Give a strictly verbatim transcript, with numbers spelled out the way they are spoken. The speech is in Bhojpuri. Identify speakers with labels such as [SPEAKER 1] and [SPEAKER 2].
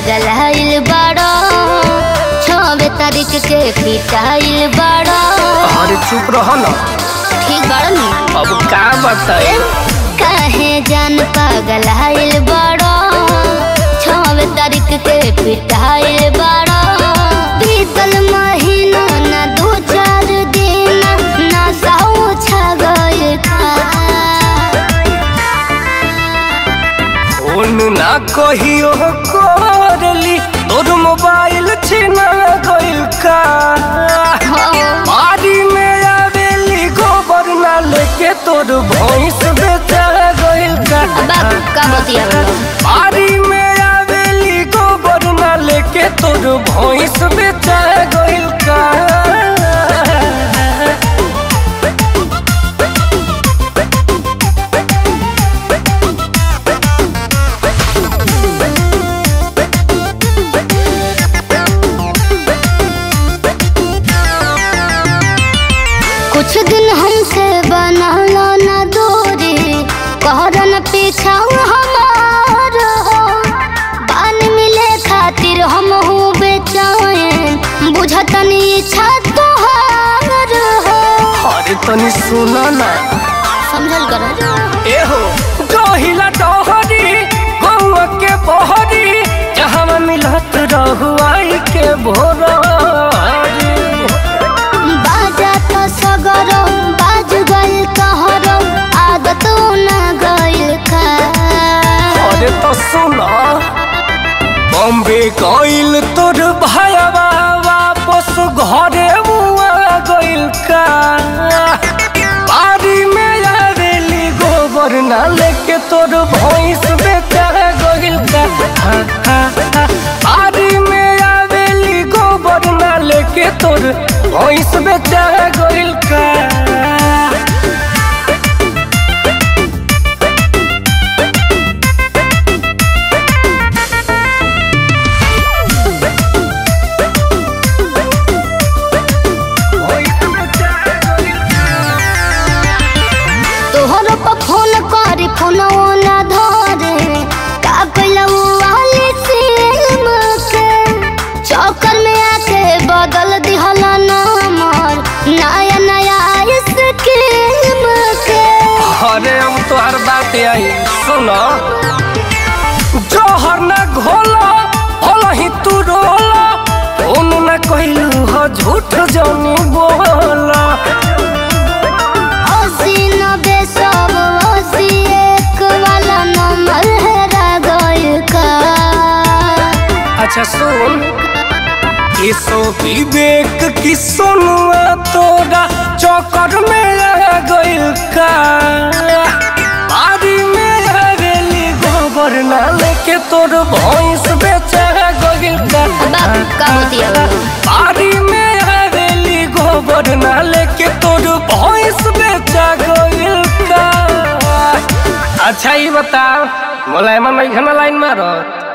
[SPEAKER 1] पागल हाइल बड़ो छवे तारीख के पिटाइल बड़ो।
[SPEAKER 2] अरे चुप रहो ना।
[SPEAKER 1] ठीक बड़ो ना।
[SPEAKER 2] अब का बताए
[SPEAKER 1] काहे जान पागल हाइल बड़ो छवे तारीख के पिटाइल बड़ो। बीतल महीना ना दो चार दिन ना साऊ छा गइल का।
[SPEAKER 2] फोन ना कहियो करली तोर मोबाइल छीना गइल का। बाड़ी में आवेली गोबर ना लेके तोर भैंस बेचा गइल का।
[SPEAKER 1] बाप का बतिया
[SPEAKER 2] बाड़ी में आवेली गोबर ना लेके तोर भैंस बेचा गइल का।
[SPEAKER 1] कुछ दिन हमसे बनलो न दूरी कहरन पीछा हमार हो। बान मिले खातिर हम हूँ बेचैन बुझतनी इच्छा तोहार हो।
[SPEAKER 2] अरे तनी सुना ना
[SPEAKER 1] समझल कर
[SPEAKER 2] ए हो जोहिला डोहरी गौआ के बहरी जहाँ मिलत रहुआई के भोरा।
[SPEAKER 1] बाजा तो सगरो बाज गइल कहरो आदत न गइल का।
[SPEAKER 2] अरे तो सुना बॉम्बे गइल तोर भाईवा वापस घरे मुआ गइल का। बाड़ी में आवेली गोबर ना लेके तोर भैंस बेचा गइल का। बाड़ी में आवेली गोबर ना लेके तोर भैंस बेचा गइल का।
[SPEAKER 1] तोहर पर फोन करी फोनवा ना धरे का कइलऊ वाली सिम के चक्कर में आके बदल दिहला नंबर नया नया स्कीम के।
[SPEAKER 2] अरे अब तो हर बात आई सुनो जोहर ना घोला होला ही तू रोला फोन ना कहलू हो झूठ जानी बोला।
[SPEAKER 1] अस्सी नब्बे सब अस्सी एक वाला नंबर हेरा गइल का।
[SPEAKER 2] अच्छा सुन किसो विवेक की सुनुआ तोरा चौकर में आ गइल का। बाड़ी में आवेली गोबर ना लेके तोर भैंस बेचा गइल का।
[SPEAKER 1] बाप का बतिया
[SPEAKER 2] बाड़ी में आवेली गोबर ना लेके तोर भैंस बेचा गइल का। अच्छा ये बता मोलायमा नहीं खाना लाइन मारो।